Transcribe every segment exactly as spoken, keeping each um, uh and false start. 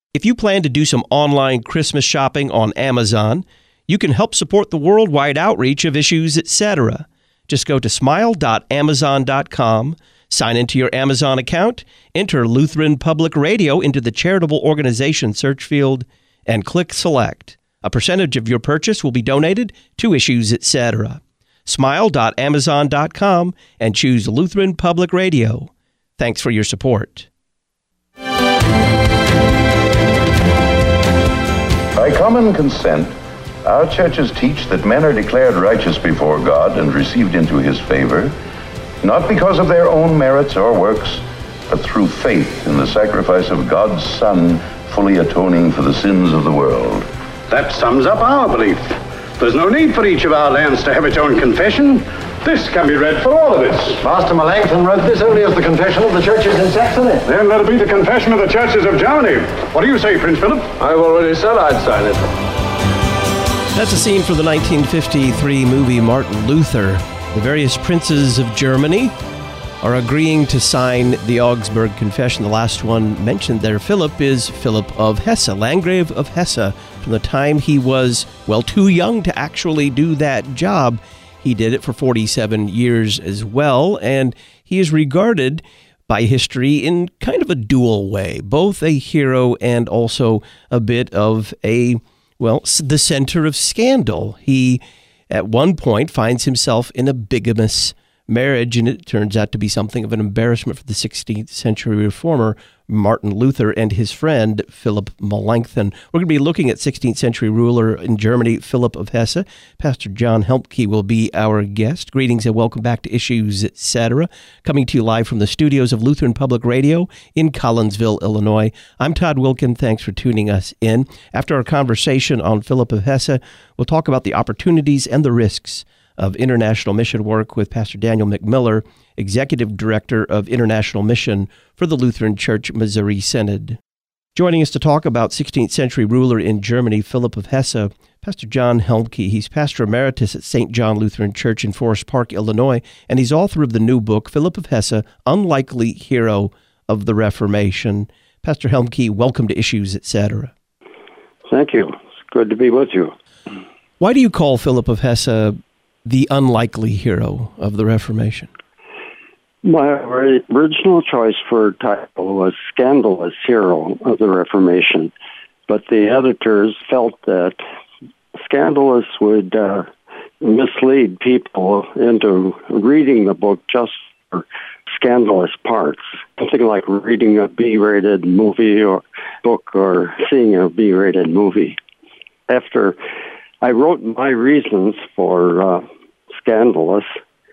If you plan to do some online Christmas shopping on Amazon, you can help support the worldwide outreach of Issues, et cetera. Just go to smile dot amazon dot com, sign into your Amazon account, enter Lutheran Public Radio into the charitable organization search field, and click Select. A percentage of your purchase will be donated to Issues, et cetera. smile dot amazon dot com and choose Lutheran Public Radio. Thanks for your support. By common consent, our churches teach that men are declared righteous before God and received into his favor, not because of their own merits or works, but through faith in the sacrifice of God's Son, fully atoning for the sins of the world. That sums up our belief. There's no need for each of our lands to have its own confession. This can be read for all of it. Master Melanchthon wrote this only as the confession of the churches in Saxony. Then let it be the confession of the churches of Germany. What do you say, Prince Philip? I've already said I'd sign it. That's a scene from the nineteen fifty-three movie Martin Luther. The various princes of Germany are agreeing to sign the Augsburg Confession. The last one mentioned there, Philip, is Philip of Hesse, Landgrave of Hesse. From the time he was, well, too young to actually do that job, he did it for forty-seven years as well, and he is regarded by history in kind of a dual way, both a hero and also a bit of a, well, the center of scandal. He, at one point, finds himself in a bigamous marriage, and it turns out to be something of an embarrassment for the sixteenth century reformer Martin Luther and his friend Philip Melanchthon. We're going to be looking at sixteenth century ruler in Germany, Philip of Hesse. Pastor John Helmke will be our guest. Greetings and welcome back to Issues, et cetera. Coming to you live from the studios of Lutheran Public Radio in Collinsville, Illinois. I'm Todd Wilkin. Thanks for tuning us in. After our conversation on Philip of Hesse, we'll talk about the opportunities and the risks of international mission work with Pastor Daniel McMiller, Executive Director of International Mission for the Lutheran Church Missouri Synod. Joining us to talk about sixteenth century ruler in Germany, Philip of Hesse, Pastor John Helmke. He's Pastor Emeritus at Saint John Lutheran Church in Forest Park, Illinois, and he's author of the new book, Philip of Hesse, Unlikely Hero of the Reformation. Pastor Helmke, welcome to Issues, et cetera. Thank you. It's good to be with you. Why do you call Philip of Hesse the unlikely hero of the Reformation? My original choice for title was Scandalous Hero of the Reformation, but the editors felt that scandalous would uh, mislead people into reading the book just for scandalous parts. Something like reading a B-rated movie or book or seeing a B-rated movie. After I wrote my reasons for uh, scandalous,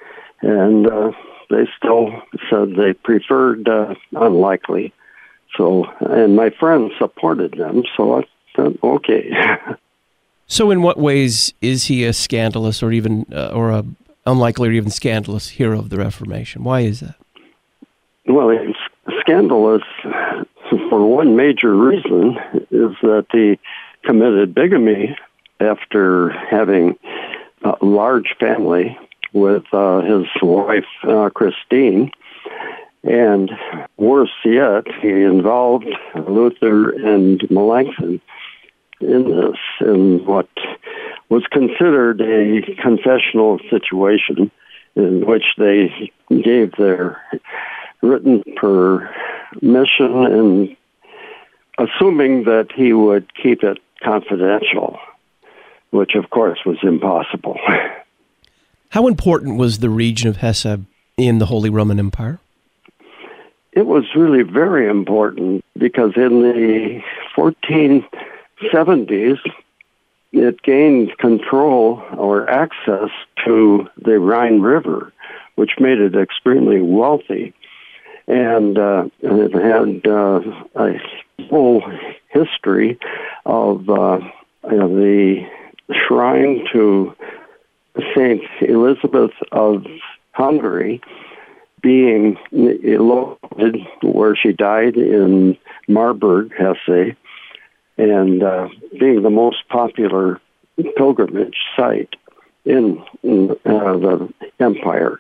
and uh, they still said they preferred uh, unlikely. So, and my friends supported them, so I said, okay. So in what ways is he a scandalous or even, uh, or a unlikely or even scandalous hero of the Reformation? Why is that? Well, he's scandalous for one major reason, is that he committed bigamy after having a large family with uh, his wife, uh, Christine. And worse yet, he involved Luther and Melanchthon in this, in what was considered a confessional situation in which they gave their written permission and assuming that he would keep it confidential, which of course was impossible. How important was the region of Hesse in the Holy Roman Empire? It was really very important because in the fourteen seventies, it gained control or access to the Rhine River, which made it extremely wealthy. And, uh, and it had uh, a whole history of uh, you know, the shrine to Saint Elizabeth of Hungary being located where she died in Marburg, Hesse, and uh, being the most popular pilgrimage site in, in uh, the empire.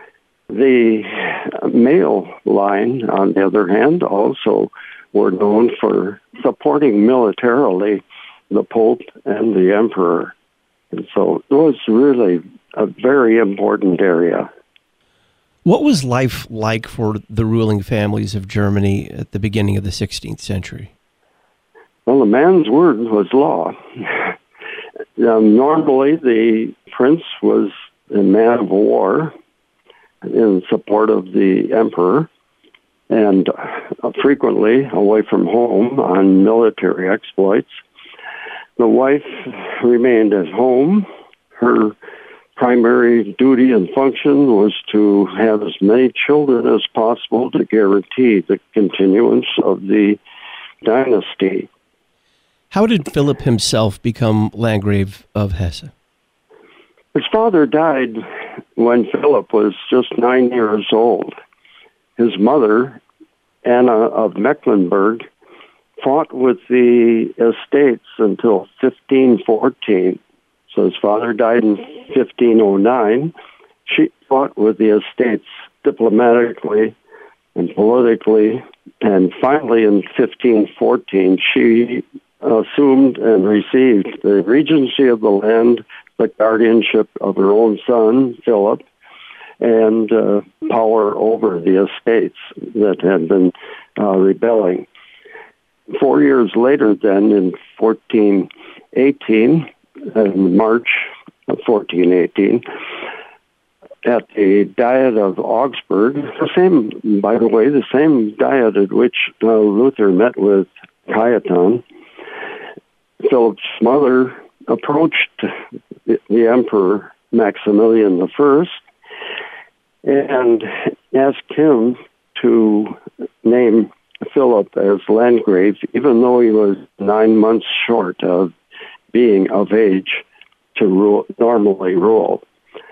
The male line, on the other hand, also were known for supporting militarily the Pope and the Emperor. And so it was really a very important area. What was life like for the ruling families of Germany at the beginning of the sixteenth century? Well, the man's word was law. um, normally, the prince was a man of war in support of the emperor, and uh, frequently away from home on military exploits. The wife remained at home. Her primary duty and function was to have as many children as possible to guarantee the continuance of the dynasty. How did Philip himself become Landgrave of Hesse? His father died when Philip was just nine years old. His mother, Anna of Mecklenburg, fought with the estates until fifteen fourteen. So his father died in fifteen oh nine. She fought with the estates diplomatically and politically, and finally in fifteen fourteen she assumed and received the regency of the land, the guardianship of her own son, Philip, and uh, power over the estates that had been uh, rebelling. Four years later, then, in fourteen eighteen, in March of fourteen eighteen, at the Diet of Augsburg, the same, by the way, the same diet at which uh, Luther met with Cajetan, Philip's mother approached the, the Emperor Maximilian the First and asked him to name Philip as Landgrave, even though he was nine months short of being of age to rule, normally rule.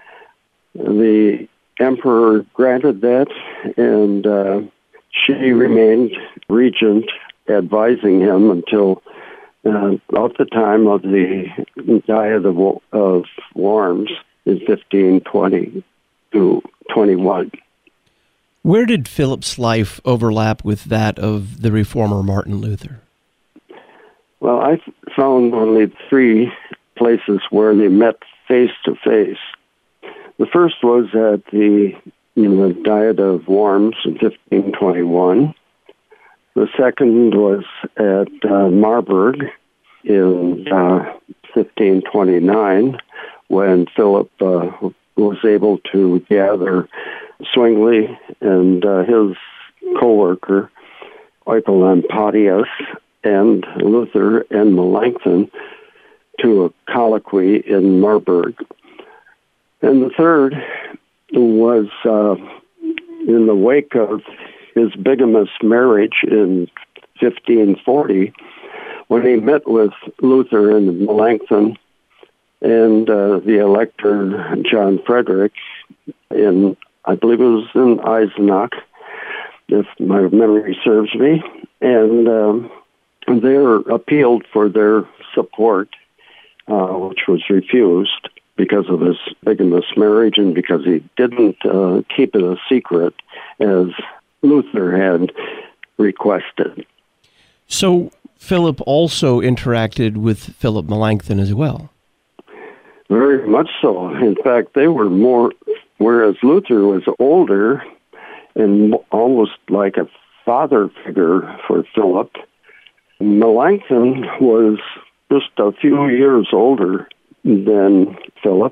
The emperor granted that, and uh, she remained regent, advising him until uh, about the time of the Diet of, of Worms in fifteen twenty to twenty-one. Where did Philip's life overlap with that of the reformer Martin Luther? Well, I found only three places where they met face to face. The first was at the you know, Diet of Worms in fifteen twenty-one. The second was at uh, Marburg in uh, fifteen twenty-nine, when Philip uh, was able to gather Zwingli and uh, his co-worker, Oecolampadius, and Luther and Melanchthon to a colloquy in Marburg. And the third was uh, in the wake of his bigamous marriage in fifteen forty, when he met with Luther and Melanchthon and uh, the elector John Frederick in, I believe it was in Eisenach, if my memory serves me, and um, they appealed for their support, uh, which was refused because of his bigamous marriage and because he didn't uh, keep it a secret as Luther had requested. So Philip also interacted with Philip Melanchthon as well. Very much so. In fact, they were more, whereas Luther was older and almost like a father figure for Philip, Melanchthon was just a few years older than Philip,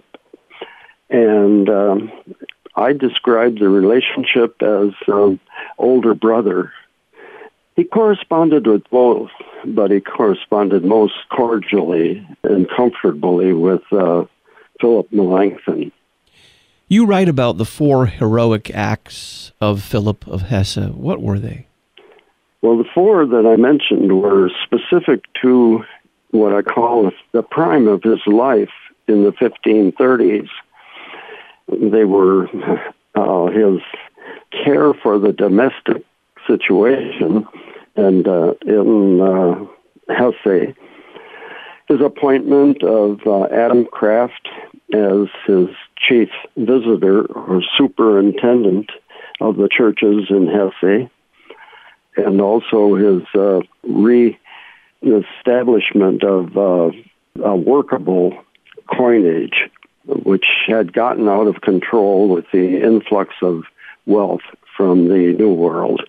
and um, I described the relationship as um, older brother. He corresponded with both, but he corresponded most cordially and comfortably with uh, Philip Melanchthon. You write about the four heroic acts of Philip of Hesse. What were they? Well, the four that I mentioned were specific to what I call the prime of his life in the fifteen thirties. They were uh, his care for the domestic situation, and uh, in uh, Hesse, his appointment of uh, Adam Kraft as his chief visitor or superintendent of the churches in Hesse, and also his uh, re the establishment of uh, a workable coinage, which had gotten out of control with the influx of wealth from the New World.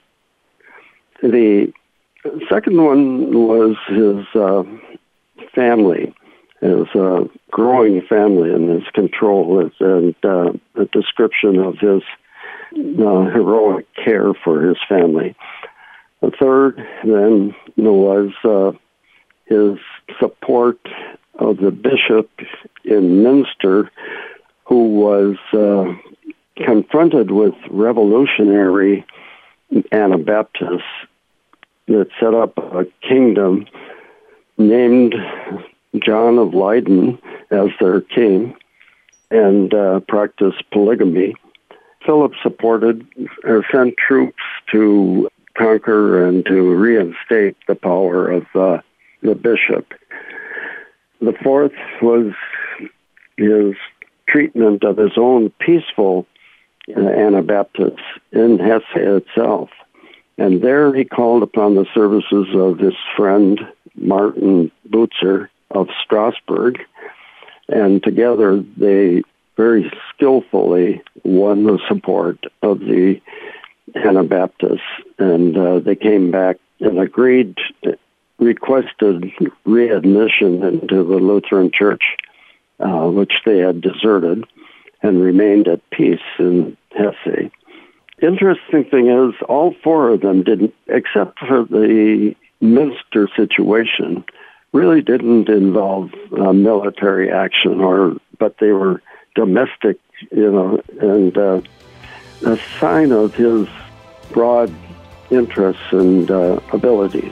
The second one was his uh, family, his uh, growing family and his control, and uh, a description of his uh, heroic care for his family. The third, then, was uh, his support of the bishop in Minster, who was uh, confronted with revolutionary Anabaptists that set up a kingdom named John of Leyden as their king and uh, practiced polygamy. Philip supported or sent troops to conquer and to reinstate the power of uh, the bishop. The fourth was his treatment of his own peaceful uh, Anabaptists in Hesse itself. And there he called upon the services of his friend Martin Butzer of Strasbourg, and together they very skillfully won the support of the Anabaptists, and uh, they came back and agreed, requested readmission into the Lutheran Church, uh, which they had deserted, and remained at peace in Hesse. Interesting thing is, all four of them didn't, except for the Minster situation, really didn't involve uh, military action, or but they were domestic, you know, and uh, a sign of his broad interests and uh, abilities.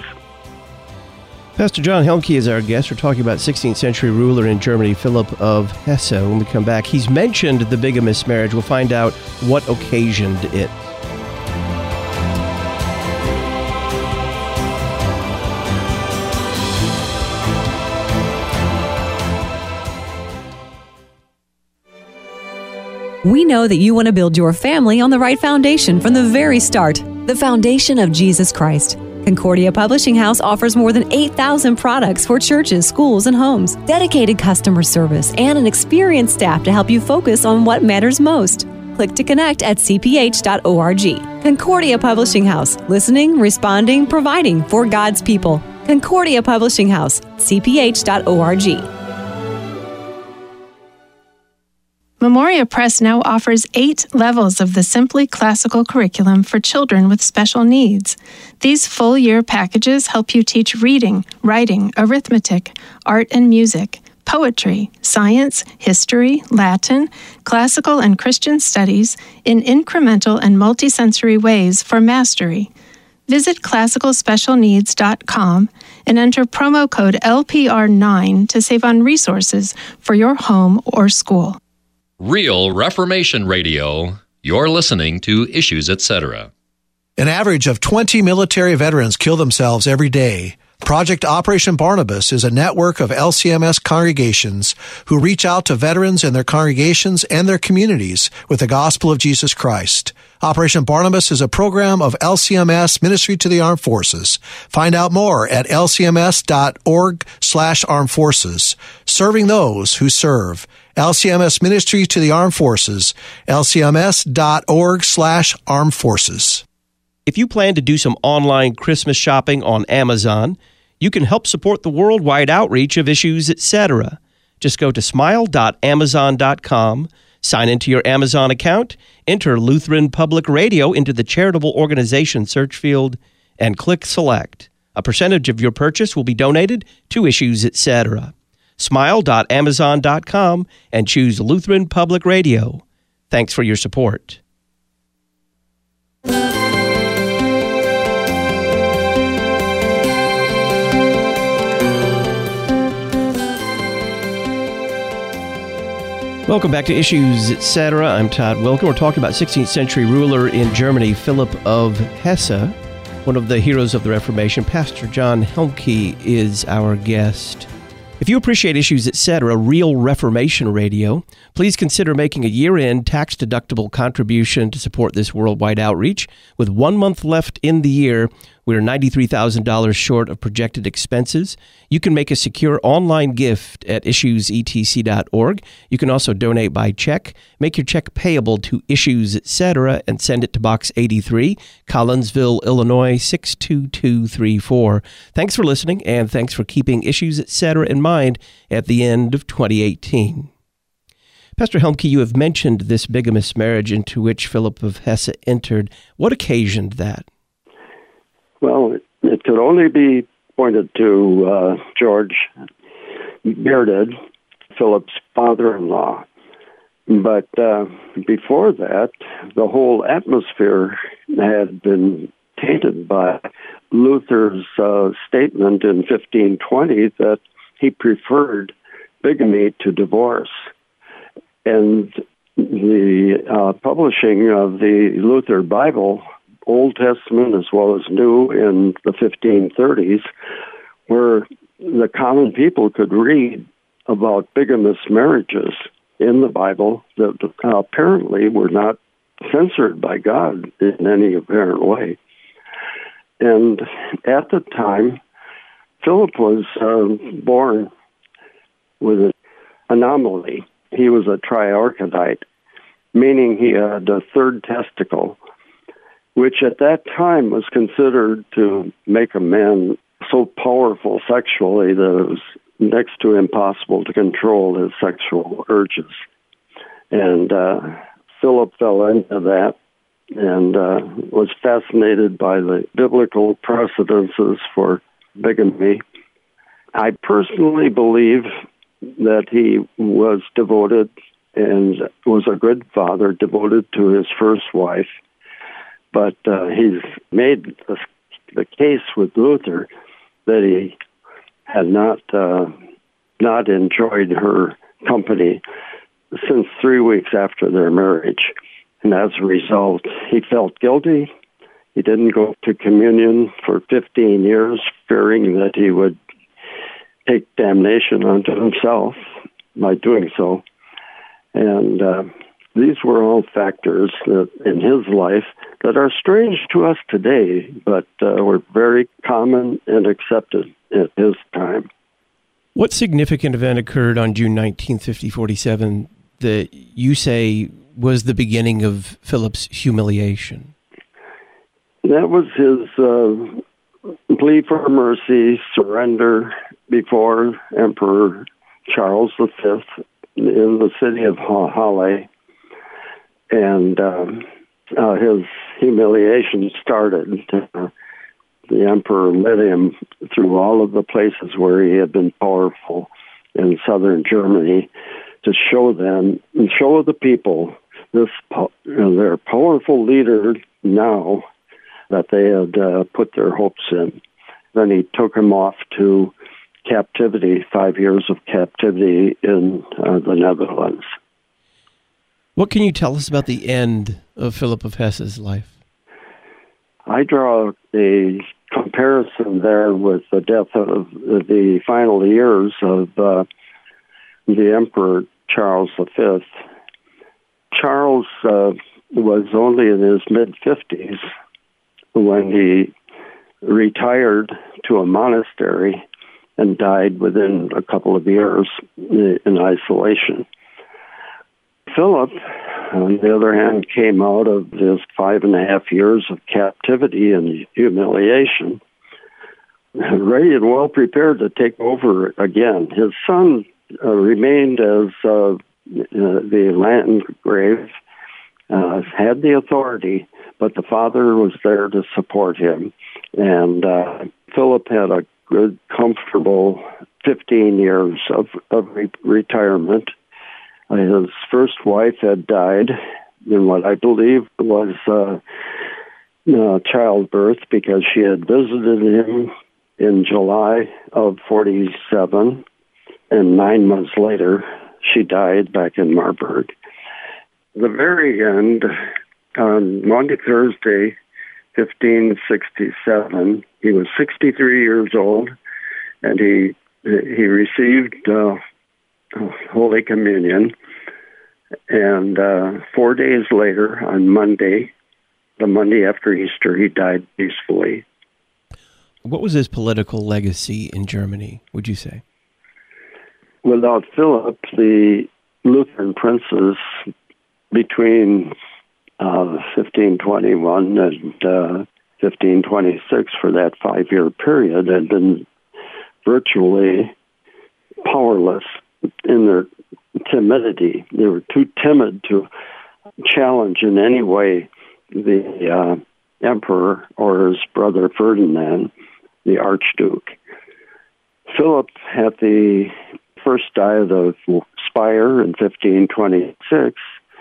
Pastor John Helmke is our guest. We're talking about sixteenth century ruler in Germany, Philip of Hesse. When we come back, he's mentioned the bigamous marriage. We'll find out what occasioned it. We know that you want to build your family on the right foundation from the very start, the foundation of Jesus Christ. Concordia Publishing House offers more than eight thousand products for churches, schools, and homes, dedicated customer service, and an experienced staff to help you focus on what matters most. Click to connect at c p h dot org. Concordia Publishing House, listening, responding, providing for God's people. Concordia Publishing House, c p h dot org. Memoria Press now offers eight levels of the Simply Classical curriculum for children with special needs. These full-year packages help you teach reading, writing, arithmetic, art and music, poetry, science, history, Latin, classical and Christian studies in incremental and multisensory ways for mastery. Visit classical special needs dot com and enter promo code L P R nine to save on resources for your home or school. Real Reformation Radio. You're listening to Issues, et cetera. An average of twenty military veterans kill themselves every day. Project Operation Barnabas is a network of L C M S congregations who reach out to veterans and their congregations and their communities with the gospel of Jesus Christ. Operation Barnabas is a program of L C M S Ministry to the Armed Forces. Find out more at l c m s dot org slash armed forces. Serving those who serve. L C M S Ministry to the Armed Forces, l c m s dot org slash armed forces. If you plan to do some online Christmas shopping on Amazon, you can help support the worldwide outreach of Issues, et cetera. Just go to smile dot amazon dot com, sign into your Amazon account, enter Lutheran Public Radio into the charitable organization search field, and click Select. A percentage of your purchase will be donated to Issues, et cetera. smile dot amazon dot com and choose Lutheran Public Radio. Thanks for your support. Welcome back to Issues, et cetera. I'm Todd Wilken. We're talking about sixteenth century ruler in Germany, Philip of Hesse, one of the heroes of the Reformation. Pastor John Helmke is our guest. If you appreciate Issues, et cetera, Real Reformation Radio, please consider making a year-end tax-deductible contribution to support this worldwide outreach. With one month left in the year, We're ninety-three thousand dollars short of projected expenses. You can make a secure online gift at issues e t c dot org. You can also donate by check. Make your check payable to Issues, et cetera, and send it to Box eighty-three, Collinsville, Illinois, six two two three four. Thanks for listening, and thanks for keeping Issues, et cetera in mind at the end of twenty eighteen. Pastor Helmke, you have mentioned this bigamous marriage into which Philip of Hesse entered. What occasioned that? Well, it, it could only be pointed to uh, George Bearded, Philip's father-in-law. But uh, before that, the whole atmosphere had been tainted by Luther's uh, statement in fifteen twenty that he preferred bigamy to divorce. And the uh, publishing of the Luther Bible, Old Testament as well as New, in the fifteen thirties, where the common people could read about bigamous marriages in the Bible that uh, apparently were not censored by God in any apparent way. And at the time, Philip was uh, born with an anomaly. He was a triarchidite, meaning he had a third testicle, which at that time was considered to make a man so powerful sexually that it was next to impossible to control his sexual urges. And uh, Philip fell into that and uh, was fascinated by the biblical precedences for bigamy. I personally believe that he was devoted and was a good father, devoted to his first wife. But uh, he's made the, the case with Luther that he had not uh, not enjoyed her company since three weeks after their marriage. And as a result, he felt guilty. He didn't go to communion for fifteen years, fearing that he would take damnation unto himself by doing so. And uh, these were all factors that, in his life that are strange to us today, but uh, were very common and accepted at his time. What significant event occurred on June nineteenth, fifty forty-seven, that you say was the beginning of Philip's humiliation? That was his uh, plea for mercy, surrender before Emperor Charles the Fifth in the city of Halle. And um, uh, his humiliation started. Uh, the emperor led him through all of the places where he had been powerful in southern Germany to show them and show the people this po- you know, their powerful leader now that they had uh, put their hopes in. Then he took him off to captivity, five years of captivity in uh, the Netherlands. What can you tell us about the end of Philip of Hesse's life? I draw a comparison there with the death of the final years of uh, the Emperor Charles the Fifth. Charles uh, was only in his mid-fifties when he retired to a monastery and died within a couple of years in isolation. Philip, on the other hand, came out of his five and a half years of captivity and humiliation ready and well prepared to take over again. His son uh, remained as uh, uh, the Landgrave, uh, had the authority, but the father was there to support him. And uh, Philip had a good, comfortable fifteen years of, of re- retirement. His first wife had died in what I believe was uh, uh, childbirth, because she had visited him in July of forty-seven, and nine months later, she died back in Marburg. The very end, on Monday, Thursday, fifteen sixty-seven, he was sixty-three years old, and he he received uh, Holy Communion. And uh, four days later, on Monday, the Monday after Easter, he died peacefully. What was his political legacy in Germany, would you say? Without Philip, the Lutheran princes between uh, fifteen twenty-one and uh, fifteen twenty-six, for that five-year period, had been virtually powerless in their timidity. They were too timid to challenge in any way the uh, emperor or his brother Ferdinand, the Archduke. Philip, at the first diet of Speyer in fifteen twenty-six,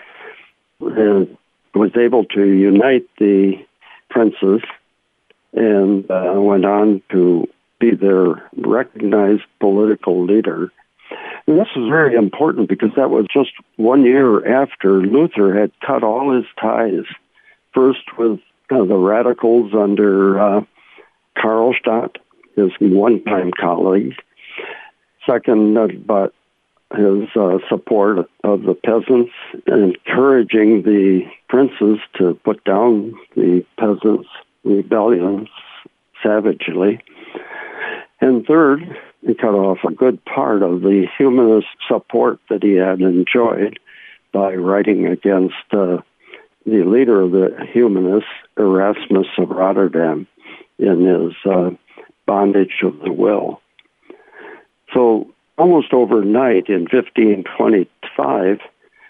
uh, was able to unite the princes and uh, went on to be their recognized political leader. And this was very important because that was just one year after Luther had cut all his ties, first with uh, the radicals under uh, Karlstadt, his one-time colleague, second, uh, but his uh, support of the peasants, encouraging the princes to put down the peasants' rebellions savagely. And third, he cut off a good part of the humanist support that he had enjoyed by writing against uh, the leader of the humanists, Erasmus of Rotterdam, in his uh, Bondage of the Will. So almost overnight in fifteen twenty-five,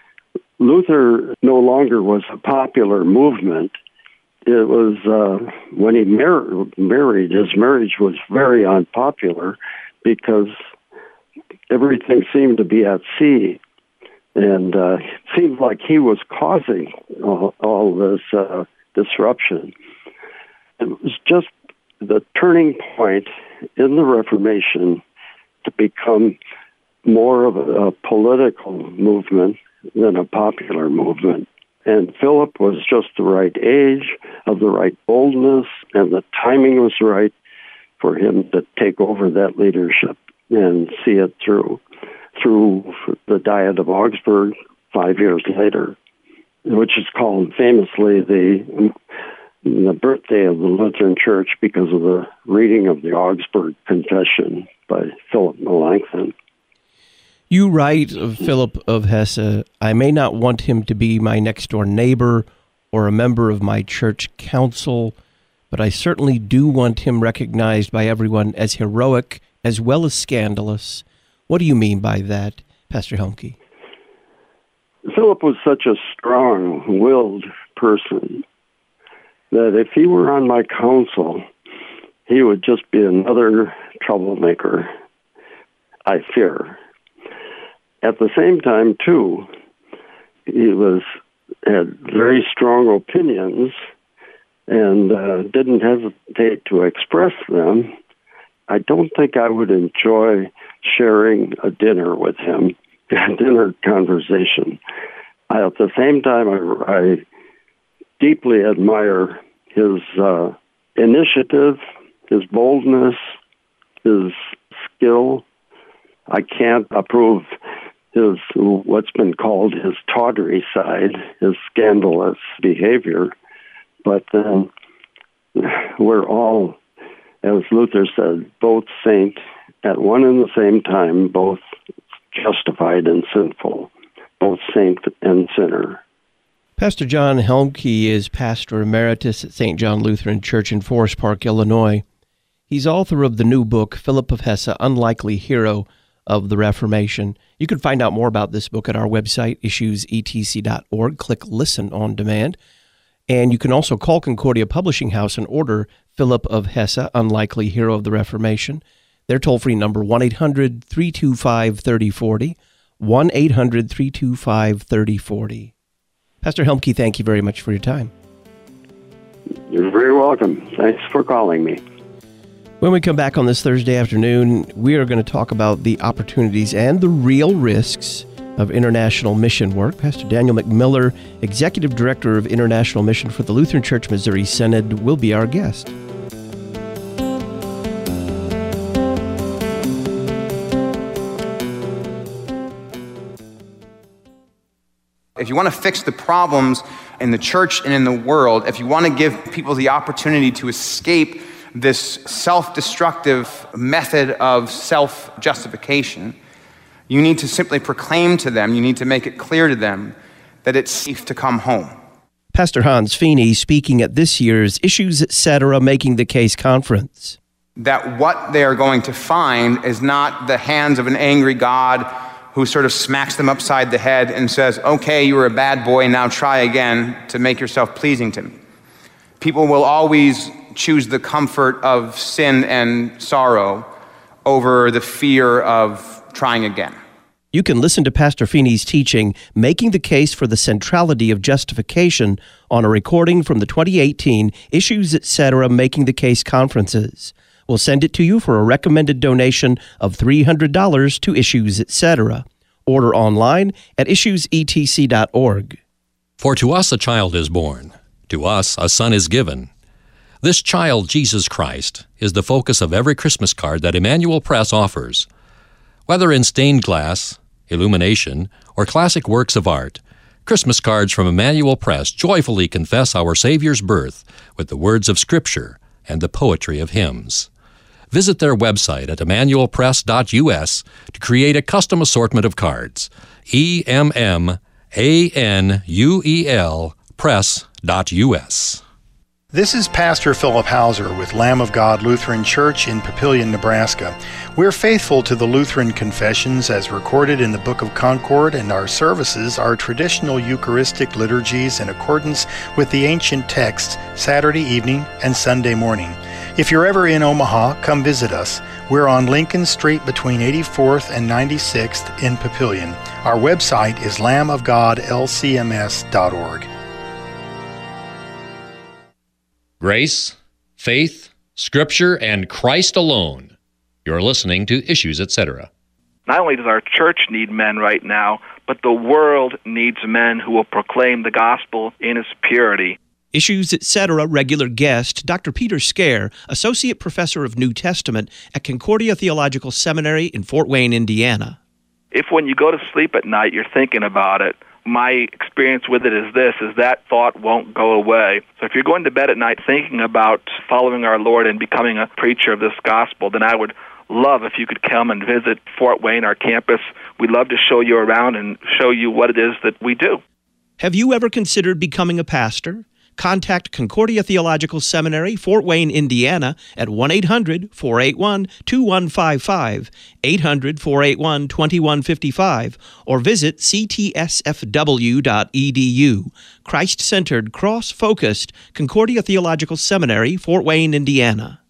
Luther no longer was a popular movement. It was uh, when he mar- married, his marriage was very unpopular because everything seemed to be at sea. And uh, it seemed like he was causing all, all this uh, disruption. It was just the turning point in the Reformation to become more of a, a political movement than a popular movement. And Philip was just the right age, of the right boldness, and the timing was right for him to take over that leadership and see it through, through the Diet of Augsburg five years later, which is called famously the the birthday of the Lutheran Church because of the reading of the Augsburg Confession by Philip Melanchthon. You write of Philip of Hesse, I may not want him to be my next-door neighbor or a member of my church council, but I certainly do want him recognized by everyone as heroic as well as scandalous. What do you mean by that, Pastor Helmke? Philip was such a strong-willed person that if he were on my council, he would just be another troublemaker, I fear. At the same time, too, he was had very strong opinions and uh, didn't hesitate to express them. I don't think I would enjoy sharing a dinner with him, a dinner conversation. I, at the same time, I, I deeply admire his uh, initiative, his boldness, his skill. I can't approve his what's been called his tawdry side, his scandalous behavior. But then we're all, as Luther said, both saint at one and the same time, both justified and sinful, both saint and sinner. Pastor John Helmke is pastor emeritus at Saint John Lutheran Church in Forest Park, Illinois. He's author of the new book, Philip of Hesse, Unlikely Hero of the Reformation. You can find out more about this book at our website, issues e t c dot org. Click Listen on Demand. And you can also call Concordia Publishing House and order Philip of Hesse, Unlikely Hero of the Reformation. Their toll-free number, one eight hundred, three two five, three oh four oh, one eight hundred, three two five, three oh four oh. Pastor Helmke, thank you very much for your time. You're very welcome. Thanks for calling me. When we come back on this Thursday afternoon, we are going to talk about the opportunities and the real risks of international mission work. Pastor Daniel McMiller, Executive Director of International Mission for the Lutheran Church Missouri Synod, will be our guest. If you want to fix the problems in the church and in the world, if you want to give people the opportunity to escape this self-destructive method of self-justification, you need to simply proclaim to them, you need to make it clear to them that it's safe to come home. Pastor Hans Feeney speaking at this year's Issues Etc. Making the Case conference. That what they are going to find is not the hands of an angry God who sort of smacks them upside the head and says, okay, you were a bad boy, now try again to make yourself pleasing to me. People will always choose the comfort of sin and sorrow over the fear of trying again. You can listen to Pastor Feeney's teaching, Making the Case for the Centrality of Justification, on a recording from the twenty eighteen Issues Etc. Making the Case conferences. We'll send it to you for a recommended donation of three hundred dollars to Issues Etc. Order online at issues e t c dot org. For to us a child is born, to us a son is given. This child, Jesus Christ, is the focus of every Christmas card that Emmanuel Press offers. Whether in stained glass, illumination, or classic works of art, Christmas cards from Emmanuel Press joyfully confess our Savior's birth with the words of Scripture and the poetry of hymns. Visit their website at emmanuel press dot u s to create a custom assortment of cards. E M M A N U E L press dot u s. This is Pastor Philip Hauser with Lamb of God Lutheran Church in Papillion, Nebraska. We're faithful to the Lutheran confessions as recorded in the Book of Concord, and our services are traditional Eucharistic liturgies in accordance with the ancient texts Saturday evening and Sunday morning. If you're ever in Omaha, come visit us. We're on Lincoln Street between eighty-fourth and ninety-sixth in Papillion. Our website is lamb of god l c m s dot org. Grace, faith, Scripture, and Christ alone. You're listening to Issues Etc. Not only does our church need men right now, but the world needs men who will proclaim the gospel in its purity. Issues Etc. regular guest, Doctor Peter Scare, Associate Professor of New Testament at Concordia Theological Seminary in Fort Wayne, Indiana. If when you go to sleep at night you're thinking about it, my experience with it is this, is that thought won't go away. So if you're going to bed at night thinking about following our Lord and becoming a preacher of this gospel, then I would love if you could come and visit Fort Wayne, our campus. We'd love to show you around and show you what it is that we do. Have you ever considered becoming a pastor? Contact Concordia Theological Seminary, Fort Wayne, Indiana at one eight hundred, four eight one, two one five five, eight hundred, four eight one, two one five five, or visit c t s f w dot e d u. Christ-centered, cross-focused Concordia Theological Seminary, Fort Wayne, Indiana.